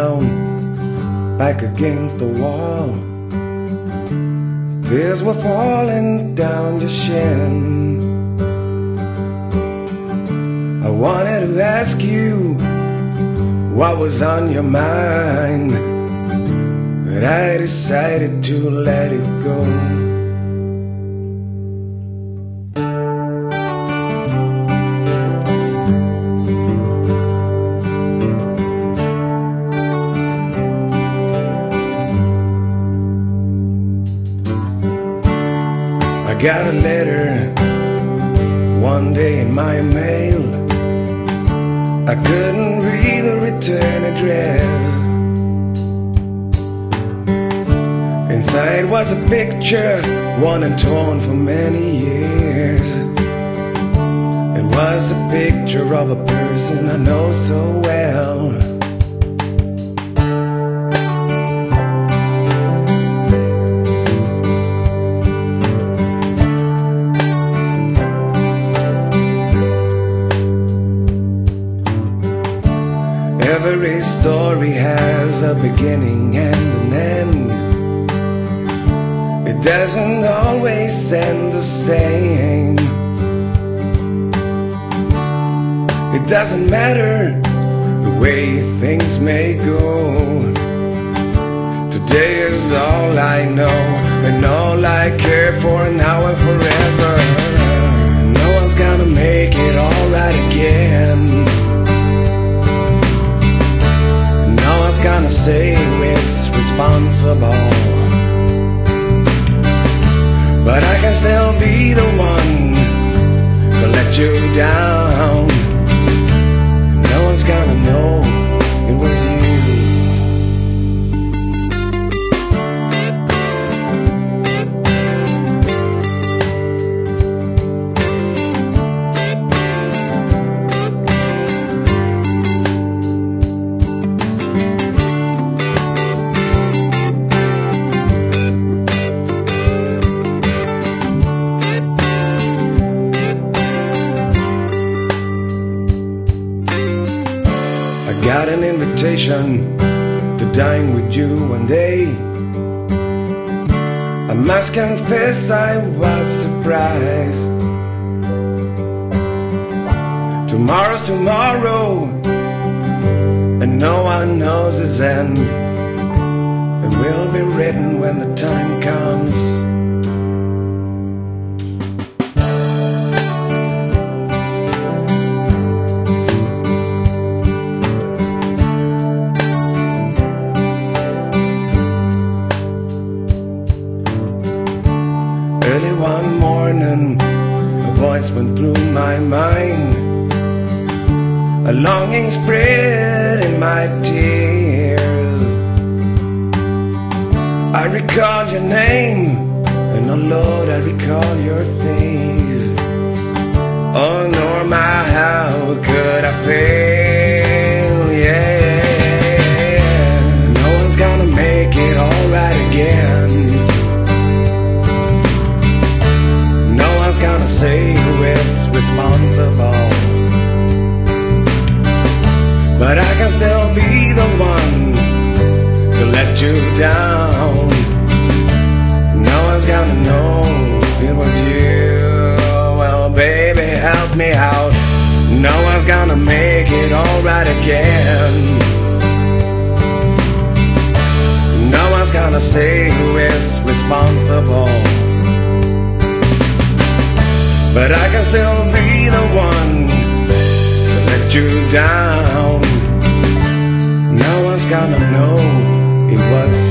down, back against the wall. Tears were falling down your shin. I wanted to ask you what was on your mind, but I decided to let it go. I got a letter one day in my mail. I couldn't read the return address. Inside was a picture, worn and torn for many years. It was a picture of a person I know so well. Every story has a beginning and an end. It doesn't always end the same. It doesn't matter the way things may go. Today is all I know and all I care for now and forever. No one's gonna make it alright again. No one's gonna say who is responsible, but I can still be the one to let you down. No one's gonna know it was you. Got an invitation to dine with you one day. I must confess I was surprised. Tomorrow's tomorrow, and no one knows its end. It will be written when the time comes. Early one morning, a voice went through my mind. A longing spread in my tears. I recall your name, and oh Lord, I recall your face. Oh Norma, how could I fail? Yeah, no one's gonna make it alright again. Gonna say who is responsible, but I can still be the one to let you down. No one's gonna know it was you. Well, baby, help me out. No one's gonna make it alright again. No one's gonna say who is responsible, but I can still be the one to let you down. No one's gonna know it was